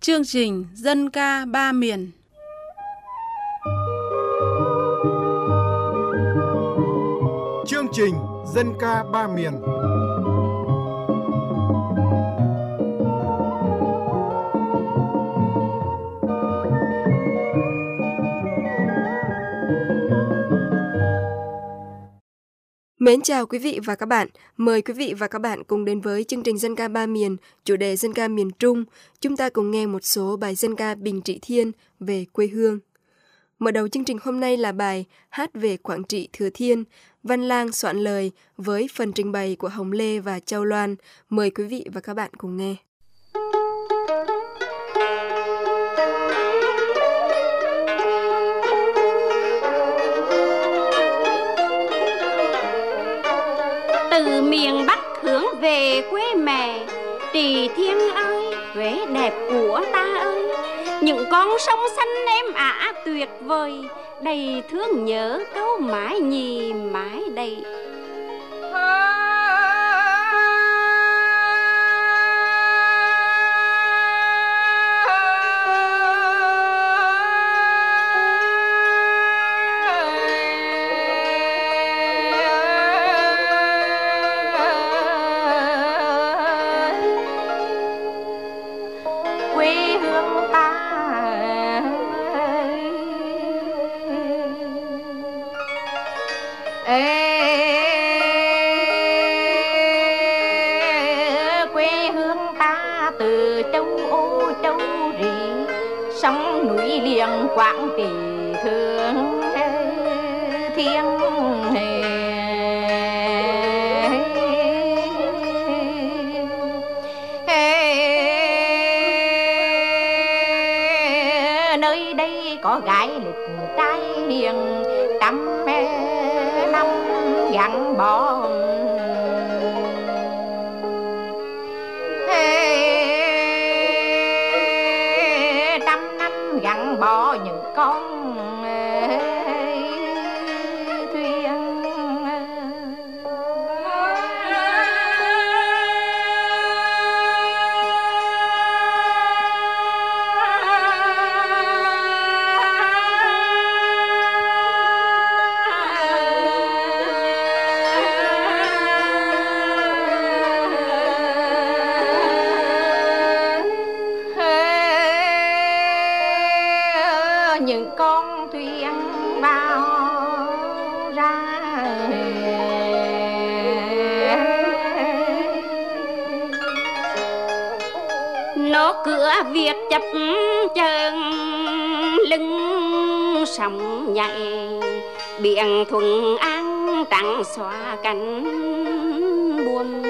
Chương trình Dân ca ba miền. Chương trình Dân ca ba miền. Mến chào quý vị và các bạn. Mời quý vị và các bạn cùng đến với chương trình Dân ca ba miền, chủ đề Dân ca miền Trung. Chúng ta cùng nghe một số bài dân ca Bình Trị Thiên về quê hương. Mở đầu chương trình hôm nay là bài Hát về Quảng Trị Thừa Thiên, Văn Lang soạn lời với phần trình bày của Hồng Lê và Châu Loan. Mời quý vị và các bạn cùng nghe. Từ miền Bắc hướng về quê mẹ, Trị Thiên ơi, Huế đẹp của ta ơi. Những con sông xanh êm ả tuyệt vời, đầy thương nhớ câu mãi nhì mãi đầy. Quê hương ta từ châu Âu châu Rỉ, sông núi liền Quảng Trị Thừa Thiên. Nơi đây có gái lịch trai hiền, trăm năm gắn bó. Trăm năm gắn bó những con thuyền. Những con thuyền vào ra, Nó cửa Việt chập chờn lưng sóng nhảy, biển thuận an trắng xóa cánh buồm.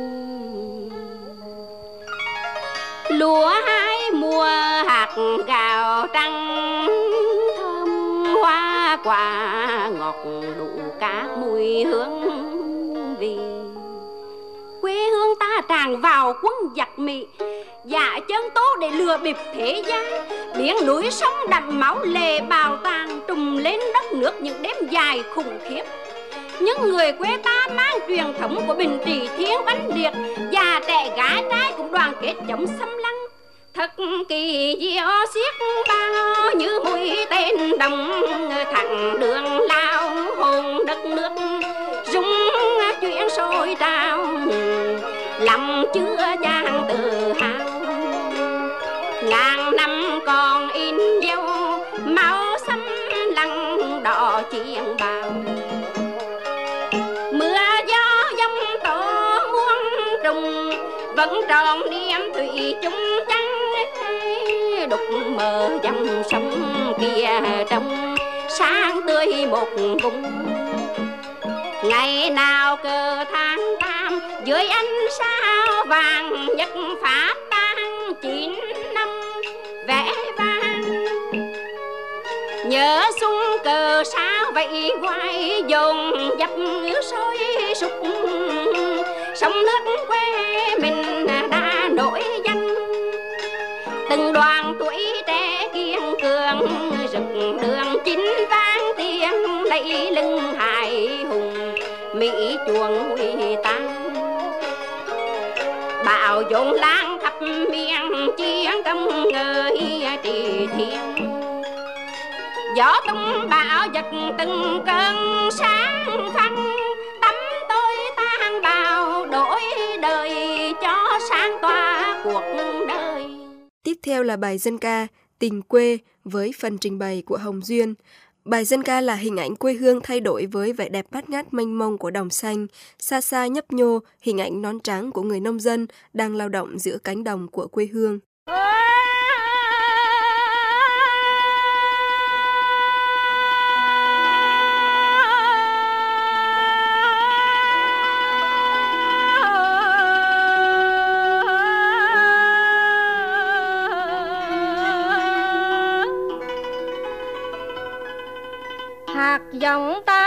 Lúa hái mùa hạt gạo trắng, thơm hoa quả ngọt đủ các mùi hương vị. Quê hương ta tràn vào quân giặc Mỹ, dạ chân tố để lừa bịp thế gian. Biển núi sông đậm máu lệ bào tàn, trùng lên đất nước những đêm dài khủng khiếp. Những người quê ta mang truyền thống của Bình Trị Thiên oanh liệt, già trẻ gái trai cũng đoàn kết chống xâm lăng. Thật kỳ diệu xiết bao như mũi tên đồng, thẳng đường lao hồn đất nước rung chuyện sôi trào, lòng chứa chan tự hào. Ngàn năm còn in dấu máu xanh lăng đỏ chiến bào. Mưa gió dông tổ muôn trùng, vẫn tròn niềm thủy chung trắng. Đục mờ dòng sông kia trong sáng tươi một vùng. Ngày nào cờ tháng tam dưới ánh sao vàng, nhất phát tan 9 năm vẽ vang. Nhớ xuân cờ sao vậy hoài, dồn dập sôi sục. Sông nước quê mình đã nổi danh, từng đoàn tuổi trẻ kiên cường, rực đường chính vang tiếng lấy lưng hài hùng. Mỹ chuồng huy tan bão dồn lang khắp miền chiến công người trị thiên. Gió tung bão giật từng cơn sáng phanh, tắm tôi tan bào đổi đời cho sáng tỏa cuộc đời. Tiếp theo là bài dân ca Tình quê với phần trình bày của Hồng Duyên. Bài dân ca là hình ảnh quê hương thay đổi với vẻ đẹp bát ngát mênh mông của đồng xanh, xa xa nhấp nhô hình ảnh nón trắng của người nông dân đang lao động giữa cánh đồng của quê hương. hạt giống ta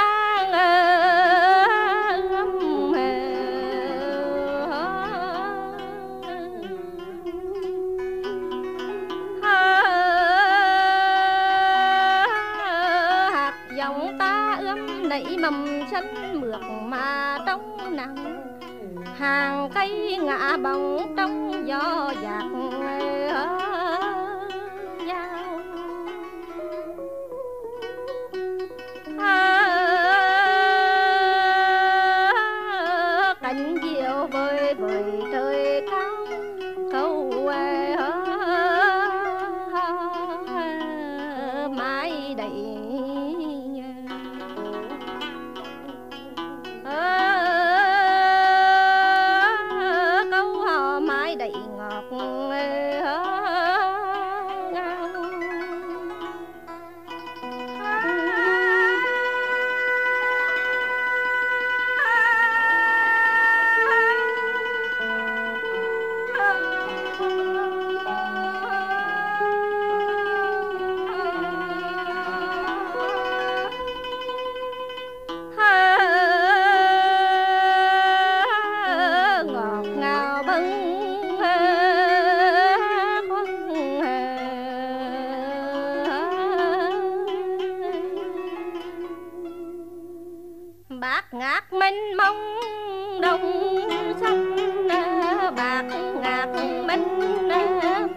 hạt giống ta ươm nảy mầm xanh mượt mà trong nắng, hàng cây ngã bóng trong gió dạt cánh diệu vơi vơi trời cao câu mãi đầy câu hò mãi đầy ngọt bát ngát mênh mông đông xanh, bát ngát mênh mông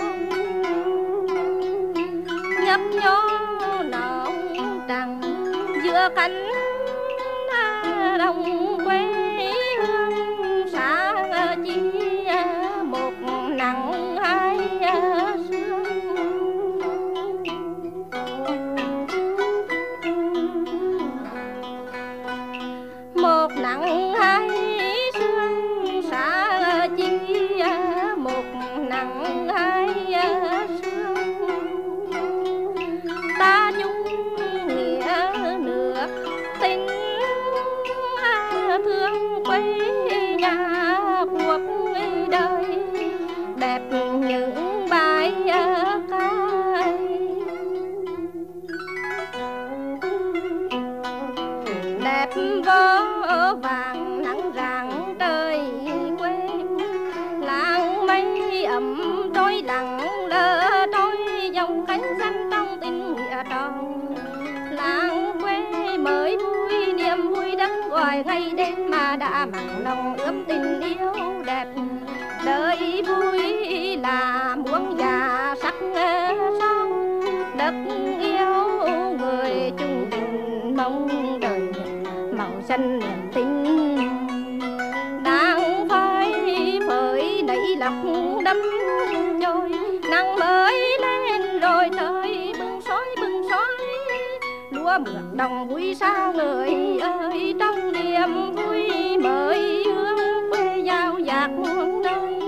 nhấp nhô nồng trăng giữa cánh đồng quê hương xa chi một nắng hai sương. Một nắng hai sương xa chi một nắng hai sương, ta chung nghĩa nước tình thương quê nhà cuộc đời đẹp những bài ca đẹp vô vàng nắng rạng trời quê, làng mây ấm trôi lặng lơ trôi dòng cánh xanh trong tình nghĩa tròn. Làng quê mới vui niềm vui đất gọi ngày đêm mà đã mặn nồng ươm tình yêu đẹp, đời vui là muôn già sắc son đất yêu người chung tình mong đời màu xanh niềm tin đang phai phơi nảy lọc đắm trôi, nắng mới lên rồi trời bừng soi lúa mượt đồng vui sao người ơi, trong niềm vui mới hương quê giao dạt muôn nơi.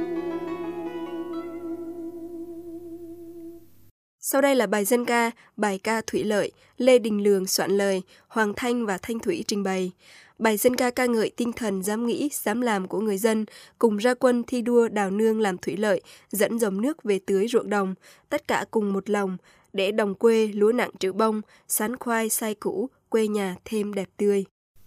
Sau đây là bài dân ca, bài ca Thủy Lợi, Lê Đình Lượng soạn lời, Hoàng Thanh và Thanh Thủy trình bày. Bài dân ca ca ngợi tinh thần dám nghĩ, dám làm của người dân, cùng ra quân thi đua đào nương làm thủy lợi, dẫn dòng nước về tưới ruộng đồng, tất cả cùng một lòng, để đồng quê lúa nặng trữ bông, sắn khoai sai cũ, quê nhà thêm đẹp tươi.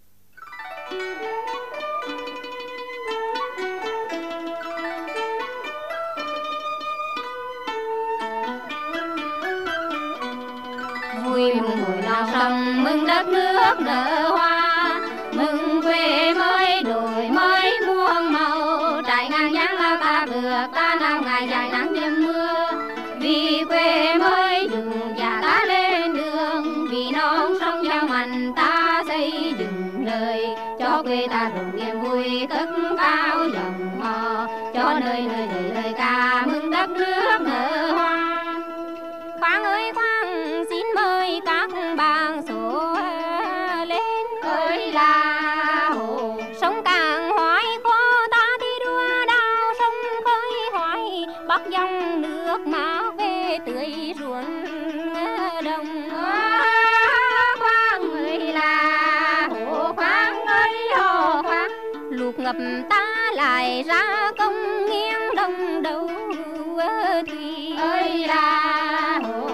Vui mừng hồi nào sông mừng đất nước nở hoa, mừng quê mới đổi mới muôn màu, trải ngang dáng lao ta vượt ta nào ngày dài nắng đêm nước nở hoa. Khoan ơi khoan, xin mời các bạn số lên. Ơi là hồ sông Cảng Hoài khó ta đi đua đào sông khơi hoài, bắc dòng nước mà về tưới ruộng đồng. Khoan ơi là hồ, khoan ơi hồ khoan, lụt ngập ta lại ra công nghiêng đông đầu thủy. Ơi là hồ,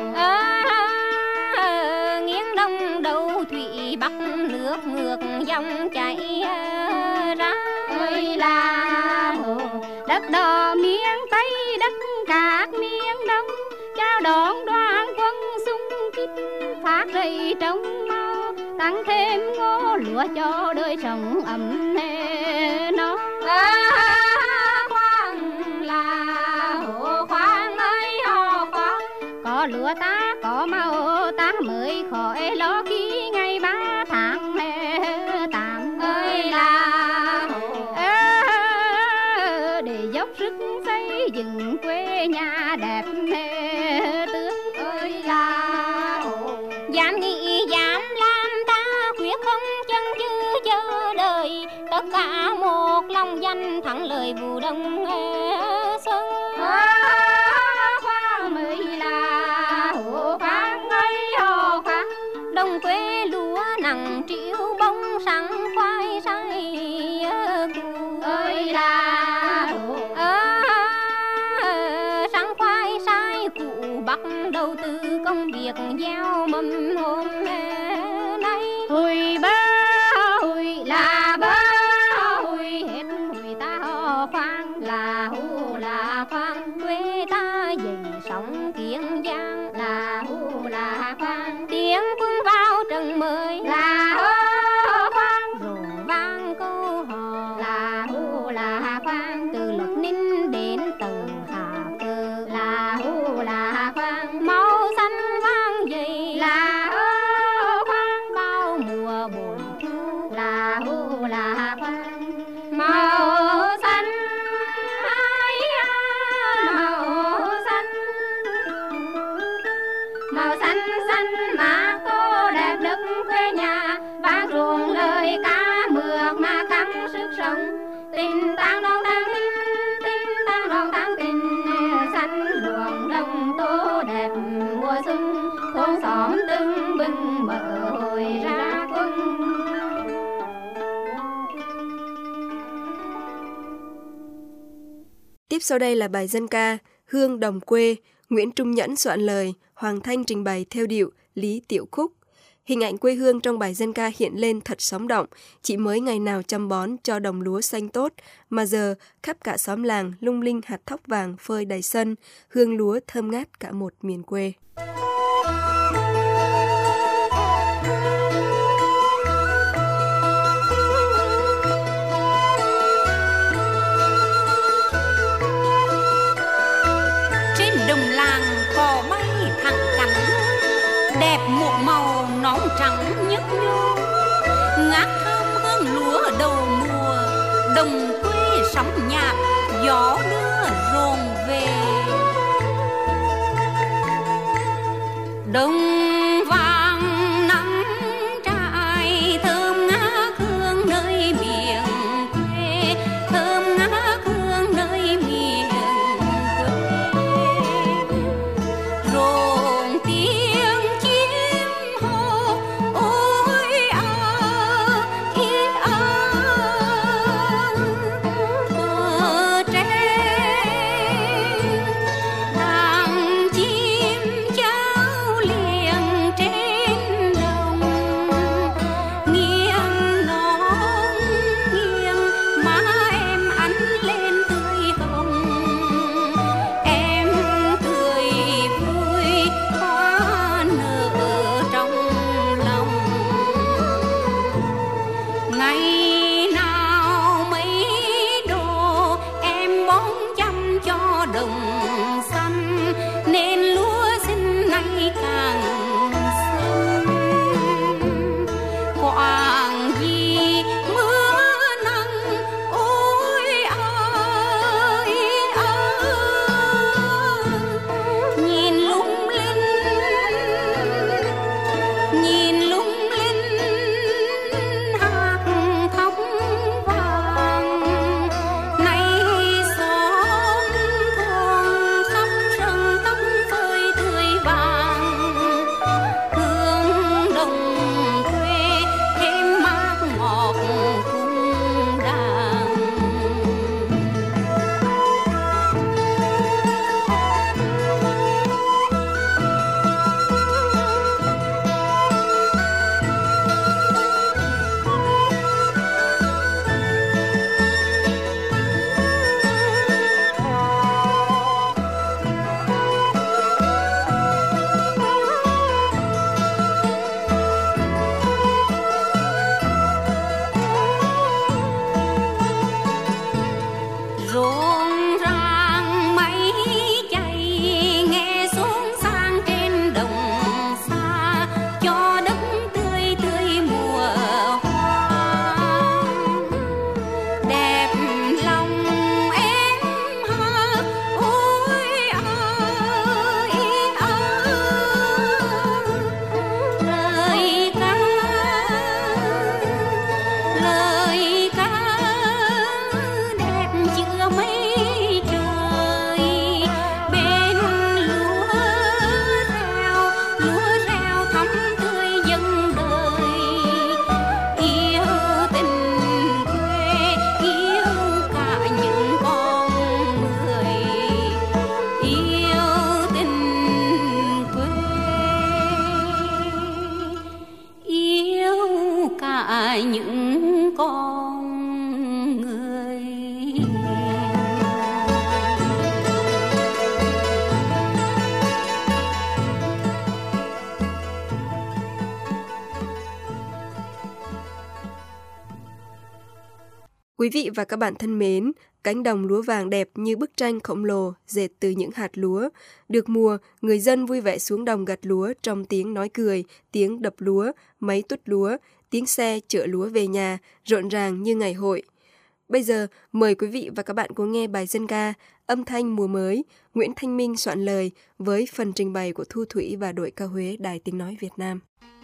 nghiêng đông đầu thủy, bắc nước ngược dòng chảy ra. Ơi là hồ, đất đỏ miếng Tây đất các miếng Đông, chào đón đoàn quân xung kích phát rầy trong mau, tăng thêm ngô lúa cho đời sống ấm no. Khoan là hồ, khoan ơi hồ khoan, có lúa ta có màu ta mới khỏi lo khi ngày 3 tháng 8. Ơi là hồ, để dốc sức xây dựng quê nhà đẹp tươi. Ơi là hồ, dám nghĩ dám làm ta quyết không chân chừ chờ đợi, tất cả một lòng danh thắng lợi vụ đông xuân. Khoan mới là hồ, khoan ơi hồ khoan, đồng quê lúa nặng triệu bông sáng khoai say cù. Ơi là hồ, sáng khoai sai cụ bắt đầu từ công việc gieo mầm hôm nay. Hồi ba hồi là ba hồi, hết hồi ta hò khoan là hù là khoan, quê ta dậy sóng Kiên Giang là hù là khoan, tiếng quân vào trận mới là hò khoan, rộn vang câu hò là hù là khoan, từ Lộc Ninh đến Tàu Hà Cơ là hù là khoan, màu xanh vang dậy là hò khoan, bao mùa bội thu là hù là khoan, màu xanh màu xanh xanh mà tô đẹp đất quê nhà, vang ruộng lời ca mượt mà căng sức sống, tình tang đón tháng tình tang đón tháng tình, xanh ruộng đồng tô đẹp mùa xuân, thôn xóm tưng bừng mở hồi ra quân. Tiếp sau đây là bài dân ca Hương Đồng Quê, Nguyễn Trung Nhẫn soạn lời, Hoàng Thanh trình bày theo điệu, Lý Tiểu Khúc. Hình ảnh quê hương trong bài dân ca hiện lên thật sống động, chỉ mới ngày nào chăm bón cho đồng lúa xanh tốt, mà giờ khắp cả xóm làng lung linh hạt thóc vàng phơi đầy sân, hương lúa thơm ngát cả một miền quê. Trên đồng làng cò bay thẳng cánh, đẹp một màu nón trắng nhấp nhô, ngát thơm hương lúa đầu mùa, đồng quê sóng nhạc gió đưa rồn về. Đồng vàng nắng trải thơm ngát hương nơi miền quê, thơm ngát hương nơi miền quê, rộn tiếng chim hò ôi ít bờ tre, đàn chim cháu liền những con người. Quý vị và các bạn thân mến, cánh đồng lúa vàng đẹp như bức tranh khổng lồ dệt từ những hạt lúa. Được mùa, người dân vui vẻ xuống đồng gặt lúa trong tiếng nói cười, tiếng đập lúa, máy tuốt lúa, tiếng xe chở lúa về nhà, rộn ràng như ngày hội. Bây giờ, mời quý vị và các bạn cùng nghe bài dân ca Âm thanh mùa mới, Nguyễn Thanh Minh soạn lời với phần trình bày của Thu Thủy và đội ca Huế Đài Tiếng Nói Việt Nam.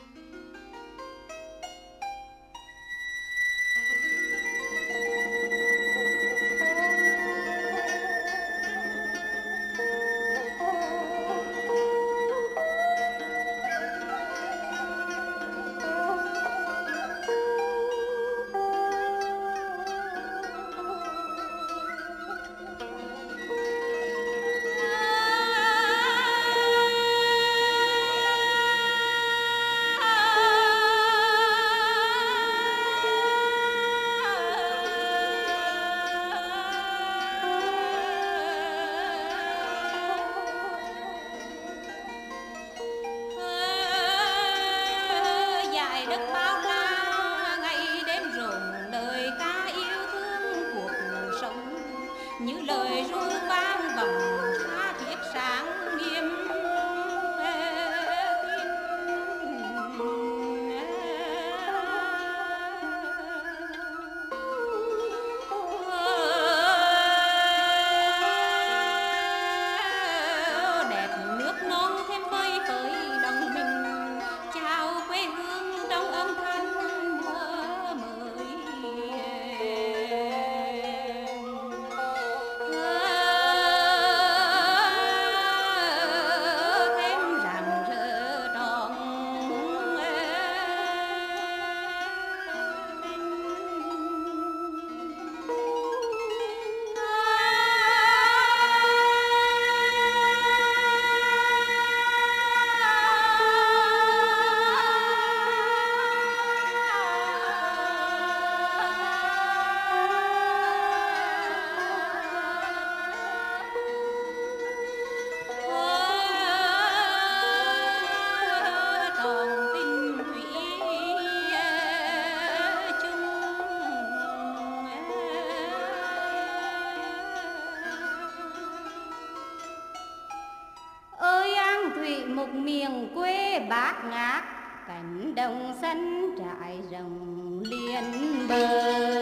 một miền quê bát ngát, cánh đồng xanh trải rộng liền bờ.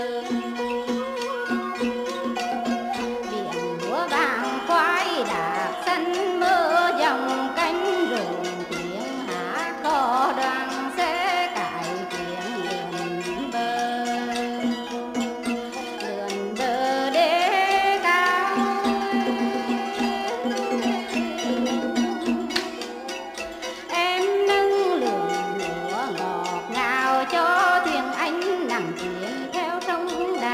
Biển lúa vàng khoai đạp xanh mơ dòng cánh rộn tiếng hát có đoàn xe cải tiếng liền bờ. Lượn bờ đê cao em nâng lượn lúa ngọt ngào cho thuyền anh nằm thuyền theo sông đà.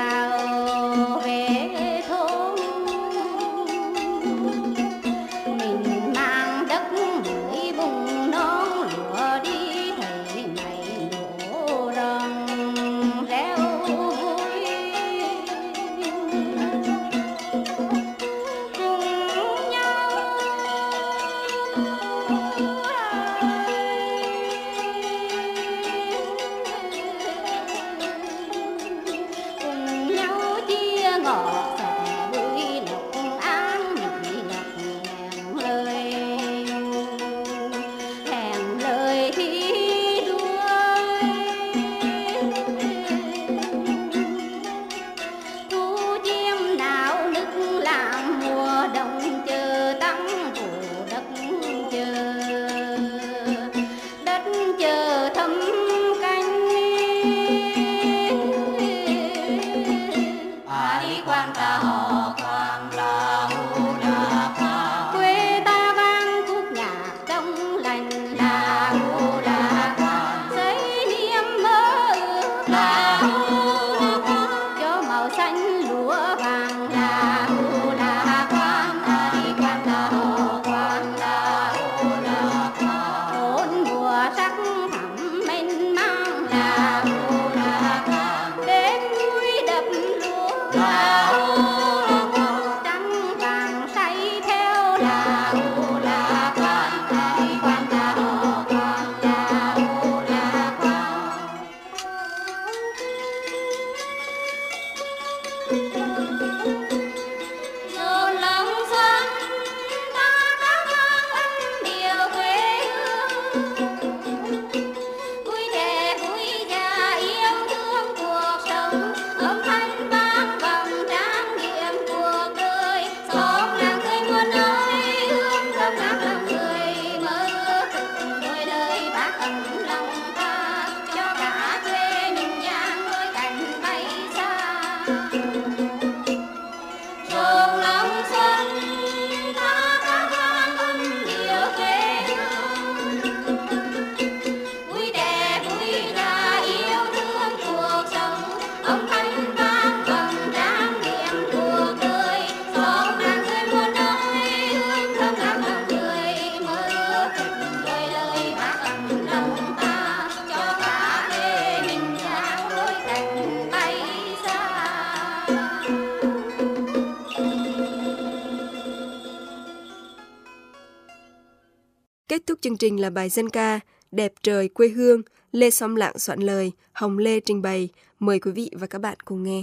Kết thúc chương trình là bài dân ca Đẹp trời quê hương, Lê Xóm Lạng soạn lời, Hồng Lê trình bày. Mời quý vị và các bạn cùng nghe.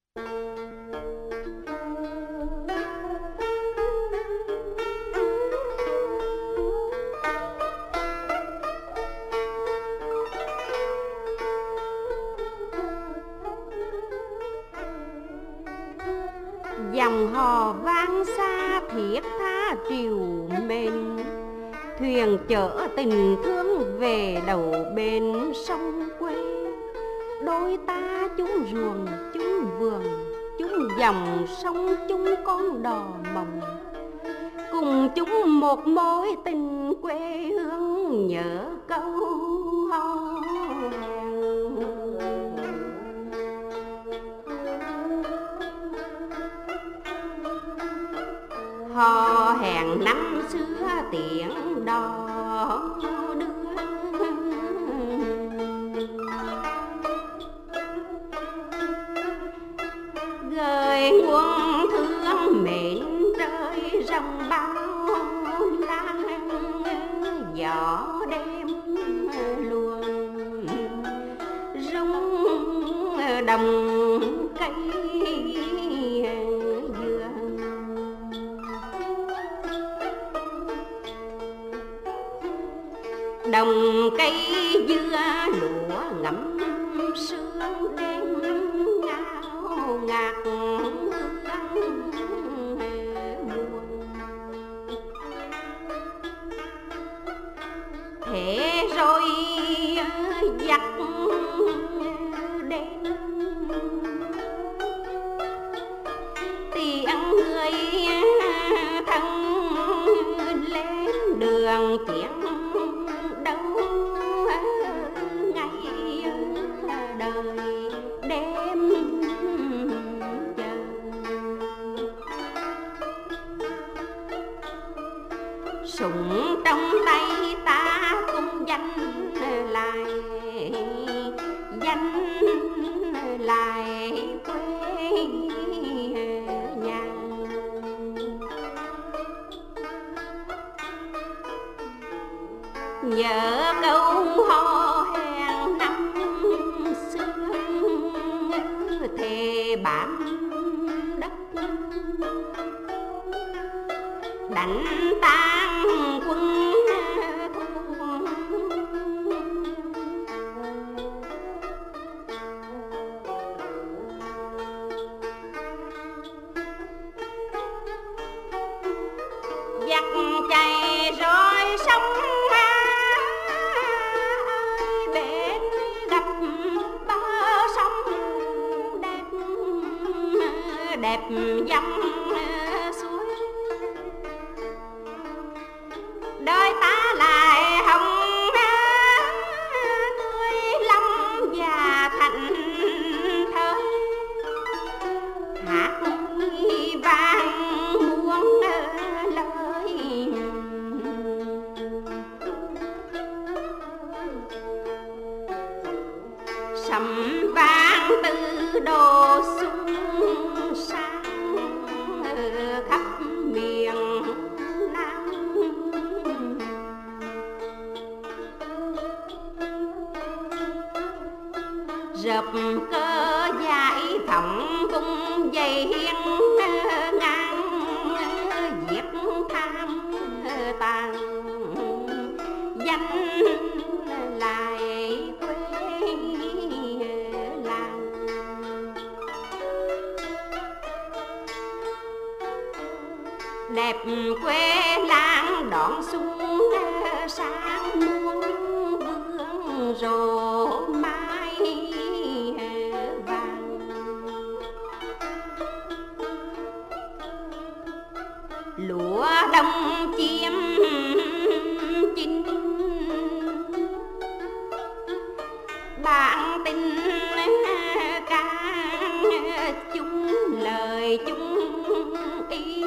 Dòng hò vang xa thiết tha triều mênh, thuyền chở tình thương về đầu bên sông quê. Đôi ta chung ruộng chung vườn, chung dòng sông chung con đò mộng, cùng chung một mối tình quê hương nhớ câu hò hẹn. Hò hẹn năm xưa tiếng đò đưa, gửi nguồn thương mến trời rồng bao la, gió đêm luồng rung đồng cây dừa. Đồng cây dưa lúa ngắm sương đen ngao ngạt hương buồn. Thế rồi giặc đến tiếng người thân lên đường chiến đấu, ngày đời đêm chờ. Súng trong tay ta cùng danh lại quê nhà. Nhớ câu hò hẹn năm xưa, thề bám đất đánh tan quân thù. Giặc chạy rồi sông bên gặp bờ sông đẹp đẹp dòng suối. Đời ta lại hồng tươi lâm và thành thơi, hát vang muôn lời. Sầm vang từ đồ xuân sang khắp miền Nam. Rập cơ giải phóng vùng dày hiên ngang, giết tham tàn danh lại quê làng. Đẹp quê làng đón xuân sang muôn vương rộ mai vàng. Lúa đông chiêm chín, bạn tình ca chung lời chung ý,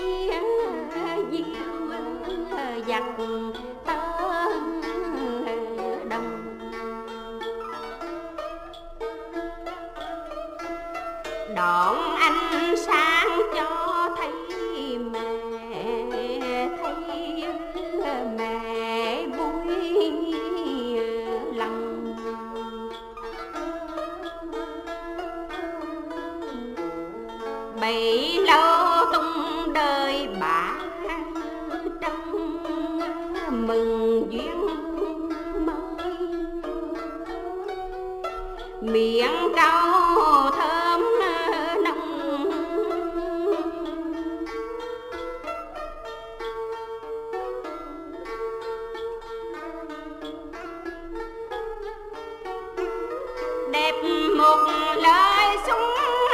diêu giặc tơ đồng. Đón anh sang cho thấy mẹ mừng duyên mới, miệng trầu thơm nồng, đẹp một lời sung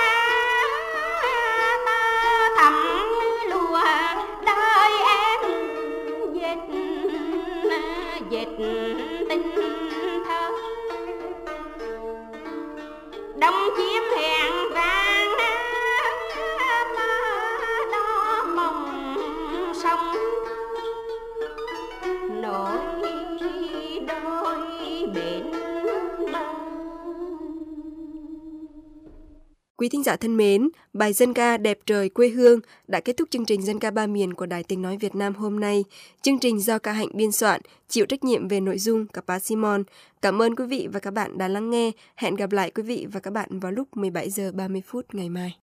thầm lùa đời em dệt tình thơ, đông chiếm hẹn vàng đó mộng sông, nỗi đôi bến bờ. Quý thính giả thân mến, bài dân ca Đẹp trời quê hương đã kết thúc chương trình Dân ca ba miền của Đài Tiếng nói Việt Nam hôm nay. Chương trình do Ca Hạnh biên soạn, chịu trách nhiệm về nội dung Capa Simon. Cảm ơn quý vị và các bạn đã lắng nghe. Hẹn gặp lại quý vị và các bạn vào lúc 17 giờ 30 phút ngày mai.